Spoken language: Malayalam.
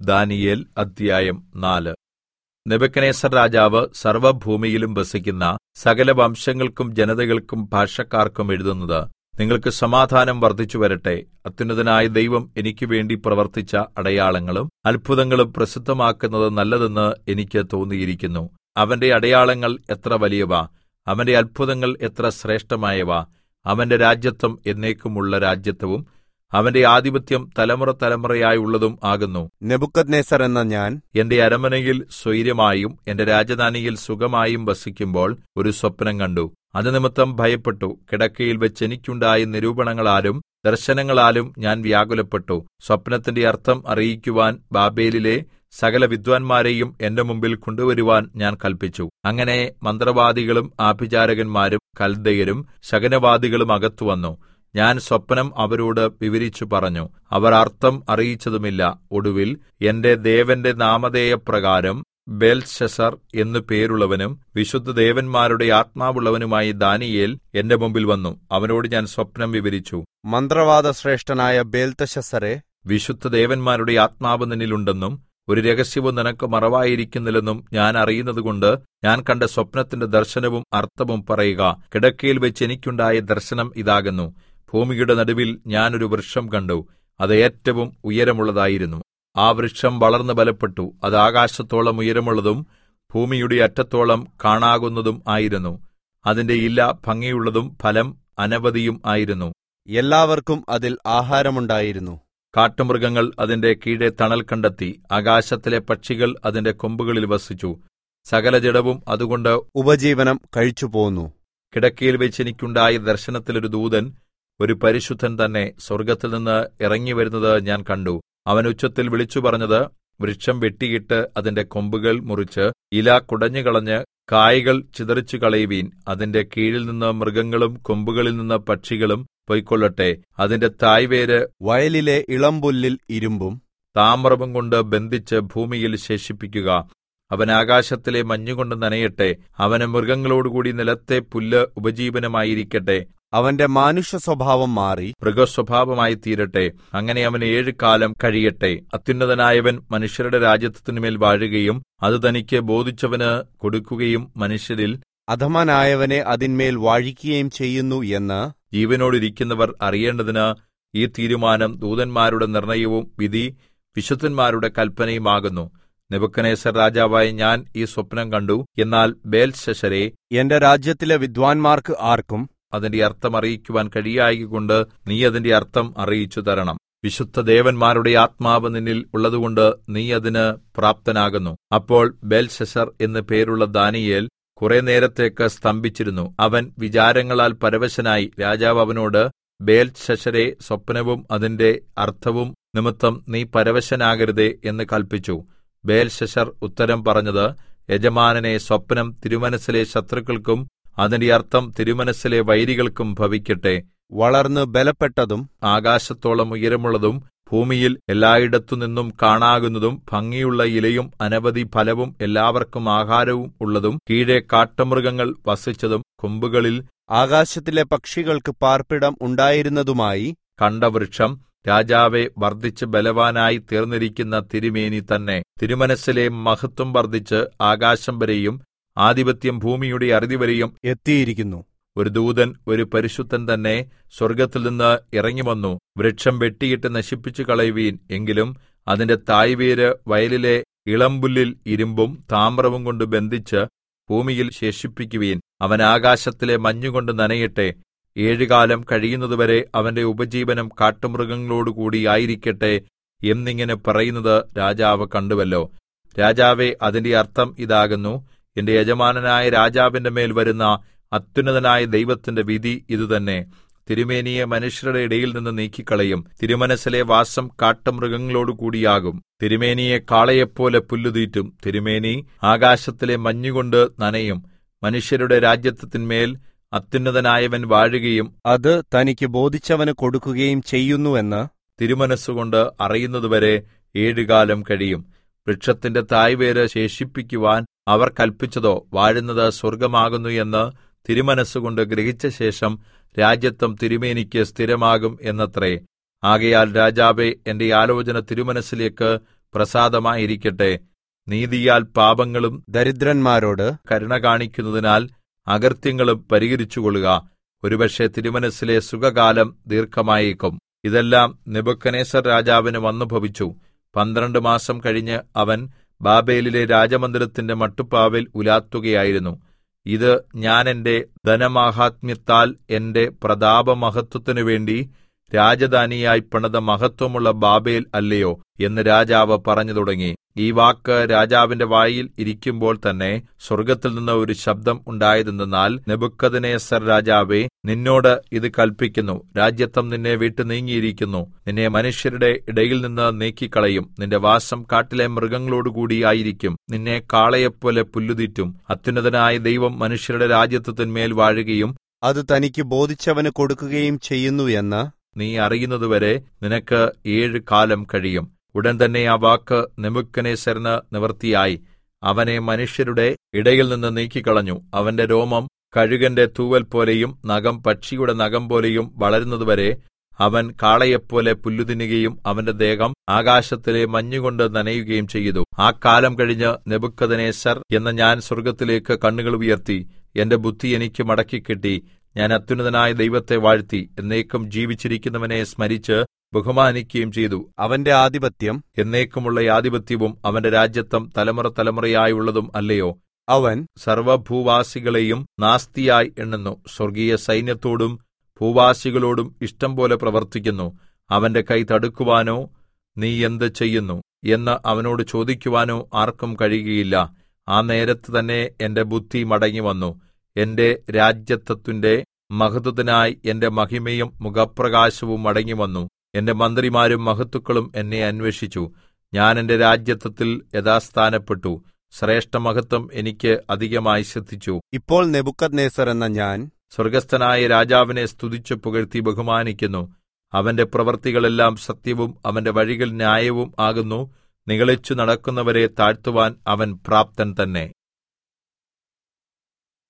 ദാനീയേൽ അധ്യായം 4. നെബൂഖദ്നേസർ രാജാവ് സർവ്വഭൂമിയിലും വസിക്കുന്ന സകല വംശങ്ങൾക്കും ജനതകൾക്കും ഭാഷക്കാർക്കും എഴുതുന്നത്, നിങ്ങൾക്ക് സമാധാനം വർദ്ധിച്ചുവരട്ടെ. അത്യുന്നതനായ ദൈവം എനിക്കുവേണ്ടി പ്രവർത്തിച്ച അടയാളങ്ങളും അത്ഭുതങ്ങളും പ്രസിദ്ധമാക്കുന്നത് നല്ലതെന്ന് എനിക്ക് തോന്നിയിരിക്കുന്നു. അവന്റെ അടയാളങ്ങൾ എത്ര വലിയവ! അവന്റെ അത്ഭുതങ്ങൾ എത്ര ശ്രേഷ്ഠമായവ! അവന്റെ രാജത്വം എന്നേക്കുമുള്ള രാജത്വവും അവന്റെ ആധിപത്യം തലമുറ തലമുറയായുള്ളതും ആകുന്നു. നെബൂഖദ്നേസർ എന്ന ഞാൻ എന്റെ അരമനയിൽ സ്വൈരമായും എന്റെ രാജധാനിയിൽ സുഖമായും വസിക്കുമ്പോൾ ഒരു സ്വപ്നം കണ്ടു. അത് നിമിത്തം ഭയപ്പെട്ടു. കിടക്കയിൽ വെച്ച് എനിക്കുണ്ടായ നിരൂപണങ്ങളാലും ദർശനങ്ങളാലും ഞാൻ വ്യാകുലപ്പെട്ടു. സ്വപ്നത്തിന്റെ അർത്ഥം അറിയിക്കുവാൻ ബാബേലിലെ സകല വിദ്വാൻമാരെയും എന്റെ മുമ്പിൽ കൊണ്ടുവരുവാൻ ഞാൻ കല്പിച്ചു. അങ്ങനെ മന്ത്രവാദികളും ആഭിചാരകന്മാരും കൽദയരും ശകുനവാദികളും അകത്ത് വന്നു. ഞാൻ സ്വപ്നം അവരോട് വിവരിച്ചു പറഞ്ഞു. അവർ അർത്ഥം അറിയിച്ചതുമില്ല. ഒടുവിൽ എന്റെ ദേവന്റെ നാമധേയപ്രകാരം ബേൽത്ത്ശസ്സർ എന്നു പേരുള്ളവനും വിശുദ്ധദേവന്മാരുടെ ആത്മാവുള്ളവനുമായി ദാനീയേൽ എന്റെ മുമ്പിൽ വന്നു. അവനോട് ഞാൻ സ്വപ്നം വിവരിച്ചു. മന്ത്രവാദശ്രേഷ്ഠനായ ബേൽത്ത്ശസ്സരേ, വിശുദ്ധദേവന്മാരുടെ ആത്മാവ് നിന്നിലുണ്ടെന്നും ഒരു രഹസ്യവും നിനക്ക് മറവായിരിക്കുന്നില്ലെന്നും ഞാൻ അറിയുന്നതുകൊണ്ട് ഞാൻ കണ്ട സ്വപ്നത്തിന്റെ ദർശനവും അർത്ഥവും പറയുക. കിടക്കയിൽ വെച്ച് എനിക്കുണ്ടായ ദർശനം ഇതാകുന്നു. ഭൂമിയുടെ നടുവിൽ ഞാൻ ഒരു വൃക്ഷം കണ്ടു. അത് ഏറ്റവും ഉയരമുള്ളതായിരുന്നു. ആ വൃക്ഷം വളർന്നു ബലപ്പെട്ടു. അത് ആകാശത്തോളം ഉയരമുള്ളതും ഭൂമിയുടെ അറ്റത്തോളം കാണാകുന്നതും ആയിരുന്നു. അതിന്റെ ഇല ഭംഗിയുള്ളതും ഫലം അനവധിയും ആയിരുന്നു. എല്ലാവർക്കും അതിൽ ആഹാരമുണ്ടായിരുന്നു. കാട്ടുമൃഗങ്ങൾ അതിന്റെ കീഴെ തണൽ കണ്ടെത്തി. ആകാശത്തിലെ പക്ഷികൾ അതിന്റെ കൊമ്പുകളിൽ വസിച്ചു. സകല ജഡവും അതുകൊണ്ട് ഉപജീവനം കഴിച്ചുപോന്നു. കിടക്കയിൽ വെച്ച് എനിക്കുണ്ടായ ദർശനത്തിൽ ഒരു ദൂതൻ, ഒരു പരിശുദ്ധൻ തന്നെ, സ്വർഗ്ഗത്തിൽ നിന്ന് ഇറങ്ങിവരുന്നത് ഞാൻ കണ്ടു. അവൻ ഉച്ചത്തിൽ വിളിച്ചു പറഞ്ഞത്, വൃക്ഷം വെട്ടിയിട്ട് അതിന്റെ കൊമ്പുകൾ മുറിച്ച് ഇല കുടഞ്ഞുകളഞ്ഞ് കായ്കൾ ചിതറിച്ചു കളയുവീൻ. അതിന്റെ കീഴിൽ നിന്ന് മൃഗങ്ങളും കൊമ്പുകളിൽ നിന്ന് പക്ഷികളും പൊയ്ക്കൊള്ളട്ടെ. അതിന്റെ തായ്വേര് വയലിലെ ഇളമ്പുല്ലിൽ ഇരുമ്പും താമ്രവും കൊണ്ട് ബന്ധിച്ച് ഭൂമിയിൽ ശേഷിപ്പിക്കുക. അവൻ ആകാശത്തിലെ മഞ്ഞുകൊണ്ട് നനയട്ടെ. അവന് മൃഗങ്ങളോടുകൂടി നിലത്തെ പുല്ല് ഉപജീവനമായിരിക്കട്ടെ. അവന്റെ മാനുഷ്യ സ്വഭാവം മാറി മൃഗസ്വഭാവമായി തീരട്ടെ. അങ്ങനെ അവന് 7 കാലം കഴിയട്ടെ. അത്യുന്നതനായവൻ മനുഷ്യരുടെ രാജത്വത്തിന്മേൽ വാഴുകയും അത് തനിക്ക് ബോധിച്ചവന് കൊടുക്കുകയും മനുഷ്യരിൽ അധമനായവനെ അതിന്മേൽ വാഴിക്കുകയും ചെയ്യുന്നു എന്ന് ജീവനോടിരിക്കുന്നവർ അറിയേണ്ടതിന് ഈ തീരുമാനം ദൂതന്മാരുടെ നിർണയവും വിധി വിശുദ്ധന്മാരുടെ കൽപ്പനയുമാകുന്നു. നെബൂഖദ്നേസർ രാജാവായ ഞാൻ ഈ സ്വപ്നം കണ്ടു. എന്നാൽ ബേൽത്ത്ശസ്സരേ, എന്റെ രാജ്യത്തിലെ വിദ്വാൻമാർക്ക് ആർക്കും അതിന്റെ അർത്ഥം അറിയിക്കുവാൻ കഴിയായ്കൊണ്ട് നീ അതിന്റെ അർത്ഥം അറിയിച്ചു തരണം. വിശുദ്ധദേവന്മാരുടെ ആത്മാവ് നിന്നിൽ ഉള്ളതുകൊണ്ട് നീ അതിന് പ്രാപ്തനാകുന്നു. അപ്പോൾ ബേൽത്ത്ശസ്സർ എന്നു പേരുള്ള ദാനീയേൽ കുറെ നേരത്തേക്ക് സ്തംഭിച്ചിരുന്നു. അവൻ വിചാരങ്ങളാൽ പരവശനായി. രാജാവ് അവനോട്, ബേൽത്ത്ശസ്സരേ, സ്വപ്നവും അതിന്റെ അർത്ഥവും നിമിത്തം നീ പരവശനാകരുതേ എന്ന് കല്പിച്ചു. ബേൽത്ത്ശസ്സർ ഉത്തരം പറഞ്ഞത്, യജമാനനെ, സ്വപ്നം തിരുമനസ്സിലെ ശത്രുക്കൾക്കും അതിന്റെ അർത്ഥം തിരുമനസ്സിലെ വൈരികൾക്കും ഭവിക്കട്ടെ. വളർന്ന് ബലപ്പെട്ടതും ആകാശത്തോളം ഉയരമുള്ളതും ഭൂമിയിൽ എല്ലായിടത്തുനിന്നും കാണാകുന്നതും ഭംഗിയുള്ള ഇലയും അനവധി ഫലവും എല്ലാവർക്കും ആഹാരവും ഉള്ളതും കീഴെ കാട്ടുമൃഗങ്ങൾ വസിച്ചതും കൊമ്പുകളിൽ ആകാശത്തിലെ പക്ഷികൾക്ക് പാർപ്പിടം ഉണ്ടായിരുന്നതുമായി കണ്ട വൃക്ഷം രാജാവെ വർദ്ധിച്ച് ബലവാനായി തീർന്നിരിക്കുന്ന തിരുമേനി തന്നെ. തിരുമനസ്സിലെ മഹത്വം വർദ്ധിച്ച് ആകാശം വരെയും ആധിപത്യം ഭൂമിയുടെ അറുതിവരെയും എത്തിയിരിക്കുന്നു. ഒരു ദൂതൻ, ഒരു പരിശുദ്ധൻ തന്നെ, സ്വർഗ്ഗത്തിൽ നിന്ന് ഇറങ്ങിവന്നു. വൃക്ഷം വെട്ടിയിട്ട് നശിപ്പിച്ചു കളയുവീൻ. എങ്കിലും അതിന്റെ തായ്വേര് വയലിലെ ഇളമ്പുല്ലിൽ ഇരുമ്പും താമ്രവും കൊണ്ട് ബന്ധിച്ച് ഭൂമിയിൽ ശേഷിപ്പിക്കുവീൻ. അവൻ ആകാശത്തിലെ മഞ്ഞുകൊണ്ട് നനയട്ടെ. 7 കാലം കഴിയുന്നതുവരെ അവന്റെ ഉപജീവനം കാട്ടുമൃഗങ്ങളോടുകൂടി ആയിരിക്കട്ടെ എന്നിങ്ങനെ പറയുന്നത് രാജാവ് കണ്ടുവല്ലോ. രാജാവേ, അതിന്റെ അർത്ഥം ഇതാകുന്നു. എന്റെ യജമാനനായ രാജാവിന്റെ മേൽ വരുന്ന അത്യുന്നതനായ ദൈവത്തിന്റെ വിധി ഇതുതന്നെ. തിരുമേനിയെ മനുഷ്യരുടെ ഇടയിൽ നിന്ന് നീക്കിക്കളയും. തിരുമനസ്സിലെ വാസം കാട്ടുമൃഗങ്ങളോടുകൂടിയാകും. തിരുമേനിയെ കാളയെപ്പോലെ പുല്ലുതീറ്റും. തിരുമേനി ആകാശത്തിലെ മഞ്ഞുകൊണ്ട് നനയും. മനുഷ്യരുടെ രാജത്വത്തിന്മേൽ അത്യുന്നതനായവൻ വാഴുകയും അത് തനിക്ക് ബോധിച്ചവന് കൊടുക്കുകയും ചെയ്യുന്നുവെന്ന് തിരുമനസ്സുകൊണ്ട് അറിയുന്നതുവരെ 7 കാലം കഴിയും. വൃക്ഷത്തിന്റെ തായ്വേര് ശേഷിപ്പിക്കുവാൻ അവർ കല്പിച്ചതോ വാഴുന്നത് സ്വർഗ്ഗമാകുന്നു എന്ന് തിരുമനസ്സുകൊണ്ട് ഗ്രഹിച്ച ശേഷം രാജത്വം തിരുമേനിക്ക് സ്ഥിരമാകും എന്നത്രേ. ആകയാൽ രാജാവേ, എന്റെ ആലോചന തിരുമനസ്സിലേക്ക് പ്രസാദമായിരിക്കട്ടെ. നീതിയാൽ പാപങ്ങളും ദരിദ്രന്മാരോട് കരുണ കാണിക്കുന്നതിനാൽ അകൃത്യങ്ങളും പരിഹരിച്ചുകൊള്ളുക. ഒരുപക്ഷെ തിരുമനസ്സിലെ സുഖകാലം ദീർഘമായേക്കും. ഇതെല്ലാം നെബൂഖദ്നേസർ രാജാവിന് വന്നുഭവിച്ചു. 12 മാസം കഴിഞ്ഞ് അവൻ ബാബേലിലെ രാജമന്ദിരത്തിന്റെ മട്ടുപ്പാവിൽ ഉലാത്തുകയായിരുന്നു. ഇത് ഞാൻ എന്റെ ധനമാഹാത്മ്യത്താൽ എന്റെ പ്രതാപമഹത്വത്തിനു വേണ്ടി രാജധാനിയായി പണിത മഹത്വമുള്ള ബാബേൽ അല്ലയോ എന്ന് രാജാവ് പറഞ്ഞു തുടങ്ങി. ഈ വാക്ക് രാജാവിന്റെ വായിൽ ഇരിക്കുമ്പോൾ തന്നെ സ്വർഗ്ഗത്തിൽ നിന്ന് ഒരു ശബ്ദം ഉണ്ടായതെന്തെന്നാൽ, നെബൂഖദ്നേസർ രാജാവേ, നിന്നോട് ഇത് കല്പിക്കുന്നു. രാജത്വം നിന്നെ വിട്ടു നീങ്ങിയിരിക്കുന്നു. നിന്നെ മനുഷ്യരുടെ ഇടയിൽ നിന്ന് നീക്കിക്കളയും. നിന്റെ വാസം കാട്ടിലെ മൃഗങ്ങളോടുകൂടി ആയിരിക്കും. നിന്നെ കാളയെപ്പോലെ പുല്ലുതീറ്റും. അത്യുന്നതനായ ദൈവം മനുഷ്യരുടെ രാജത്വത്തിന്മേൽ വാഴുകയും അത് തനിക്ക് ബോധിച്ചവന് കൊടുക്കുകയും ചെയ്യുന്നു എന്ന് നീ അറിയുന്നതുവരെ നിനക്ക് 7 കാലം കഴിയും. ഉടൻ തന്നെ ആ വാക്ക് നെബൂഖദ്നേസരിന് നിവൃത്തിയായി. അവനെ മനുഷ്യരുടെ ഇടയിൽ നിന്ന് നീക്കിക്കളഞ്ഞു. അവന്റെ രോമം കഴുകന്റെ തൂവൽ പോലെയും നഖം പക്ഷിയുടെ നഖം പോലെയും വളരുന്നതുവരെ അവൻ കാളയെപ്പോലെ പുല്ലുതിന്നുകയും അവന്റെ ദേഹം ആകാശത്തിലെ മഞ്ഞുകൊണ്ട് നനയുകയും ചെയ്തു. ആ കാലം കഴിഞ്ഞ് നെബൂഖദ്നേസർ എന്ന ഞാൻ സ്വർഗ്ഗത്തിലേക്ക് കണ്ണുകൾ ഉയർത്തി. എന്റെ ബുദ്ധി എനിക്ക് മടക്കിക്കിട്ടി. ഞാൻ അത്യുന്നതനായ ദൈവത്തെ വാഴ്ത്തി എന്നേക്കും ജീവിച്ചിരിക്കുന്നവനെ സ്മരിച്ച് ബഹുമാനിക്കുകയും ചെയ്തു. അവന്റെ ആധിപത്യം എന്നേക്കുമുള്ള ആധിപത്യവും അവന്റെ രാജത്വം തലമുറ തലമുറയായുള്ളതും അല്ലയോ. അവൻ സർവ്വഭൂവാസികളെയും നാസ്തിയായി എണ്ണുന്നു. സ്വർഗീയ സൈന്യത്തോടും ഭൂവാസികളോടും ഇഷ്ടം പോലെ പ്രവർത്തിക്കുന്നു. അവന്റെ കൈ തടുക്കുവാനോ നീ എന്ത് ചെയ്യുന്നു എന്ന് അവനോട് ചോദിക്കുവാനോ ആർക്കും കഴിയുകയില്ല. ആ നേരത്ത് തന്നെ എന്റെ ബുദ്ധി മടങ്ങിവന്നു. എന്റെ രാജത്വത്തിന്റെ മഹത്വത്തിനായി എന്റെ മഹിമയും മുഖപ്രകാശവും മടങ്ങിവന്നു. എന്റെ മന്ത്രിമാരും മഹത്തുക്കളും എന്നെ അന്വേഷിച്ചു. ഞാൻ എന്റെ രാജത്വത്തിൽ യഥാസ്ഥാനപ്പെട്ടു. ശ്രേഷ്ഠമഹത്വം എനിക്ക് അധികമായി സിദ്ധിച്ചു. ഇപ്പോൾ നെബൂഖദ്നേസർ എന്ന ഞാൻ സ്വർഗ്ഗസ്ഥനായ രാജാവിനെ സ്തുതിച്ചു പുകഴ്ത്തി ബഹുമാനിക്കുന്നു. അവന്റെ പ്രവൃത്തികളെല്ലാം സത്യവും അവന്റെ വഴികൾ ന്യായവും ആകുന്നു. നിഗളിച്ചു നടക്കുന്നവരെ താഴ്ത്തുവാൻ അവൻ പ്രാപ്തൻ തന്നെ.